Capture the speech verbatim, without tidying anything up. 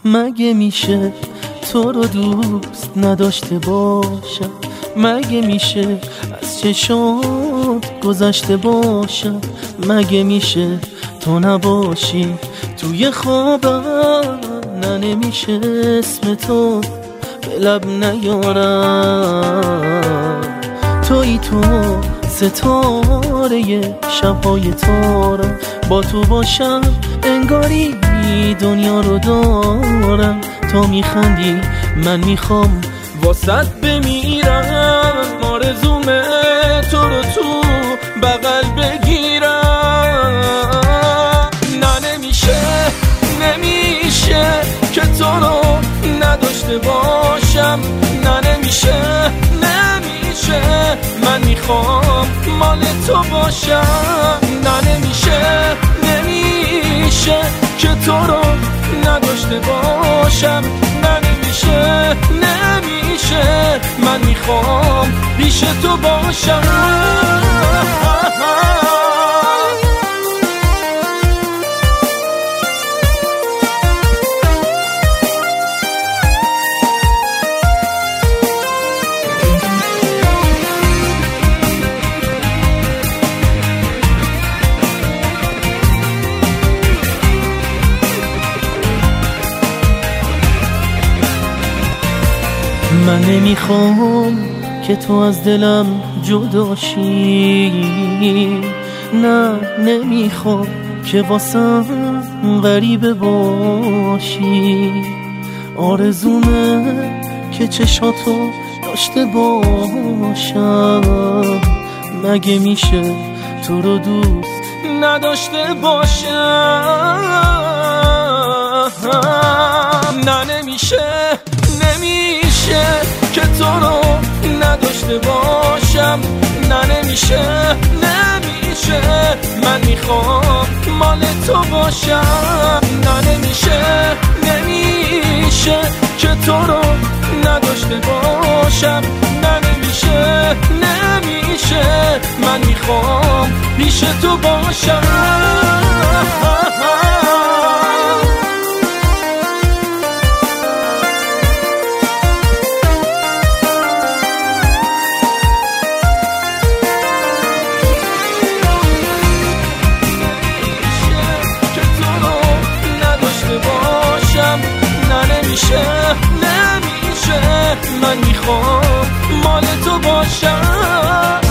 مگه میشه تو رو دوست نداشته باشم؟ مگه میشه از چشات گذشته باشم؟ مگه میشه تو نباشی توی خوابم؟ نه نمیشه اسم تو به لب نیارم. توی تو ستاره شبهای تارم، با تو باشم انگاری دنیا رو دارم. تا میخندی من میخوام واسط بمیرم، آرزومه تو رو تو بغل بگیرم. نه نمیشه نمیشه که تو رو نداشته باشم. نه نمیشه نمیشه من میخوام مال تو باشم. نه نمیشه نمیشه که تو رو نداشته باشم. نه نمیشه نمیشه من میخوام پیش تو باشم. من نمیخوام که تو از دلم جدا شی، نه نمیخوام که واسم غریبه باشی. آرزومه که چشاتو داشته باشم. مگه میشه تو رو دوست نداشته باشم؟ نه نمیشه نمیشه که تو رو نداشته باشم. نه نمیشه نمیشه من میخوام مال تو باشم. نه نمیشه نمیشه که تو رو نداشته باشم. نه نمیشه نمیشه من میخوام پیش تو باشم. نمیشه نمیشه من میخوام مال تو باشم.